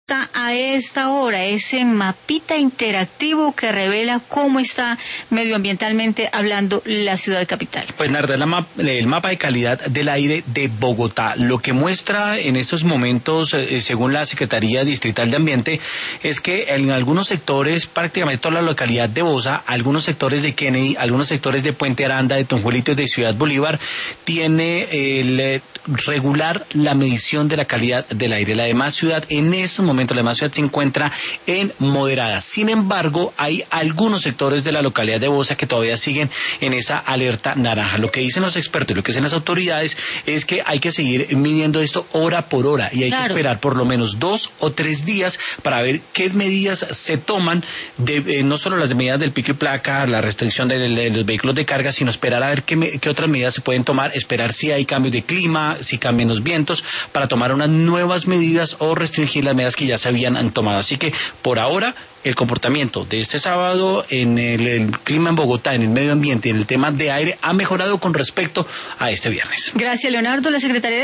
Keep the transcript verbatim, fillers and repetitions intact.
está a esta hora, ese mapita interactivo que revela cómo está medioambientalmente hablando la ciudad capital. Pues Narda, la map, el mapa de calidad del aire de Bogotá, lo que muestra en estos momentos, eh, según la Secretaría Distrital de Ambiente, es que en algunos sectores, prácticamente toda la localidad de Bosa, algunos sectores de Kennedy, algunos sectores de Puente Aranda, de Tunjuelito y de Ciudad Bolívar, tiene el eh, regular la medición de la calidad del aire. La demás ciudad, en estos momentos, la demás ciudad se encuentra en moderada. Sin embargo, hay algunos sectores de la localidad de Bosa que todavía siguen en esa alerta naranja. Lo que dicen los expertos, lo que dicen las autoridades, es que hay que seguir midiendo esto hora por hora y hay claro. que esperar por lo menos dos o tres días para ver qué medidas se toman, de, eh, no solo las medidas del pico y placa, la restricción de, de, de los vehículos de carga, sino esperar a ver qué, me, qué otras medidas se pueden tomar, esperar si hay cambios de clima, si cambian los vientos, para tomar unas nuevas medidas o restringir las medidas que ya se habían tomado. Así que por ahora el comportamiento de este sábado en el, el clima en Bogotá, en el medio ambiente, en el tema de aire, ha mejorado con respecto a este viernes. Gracias, Leonardo. La Secretaría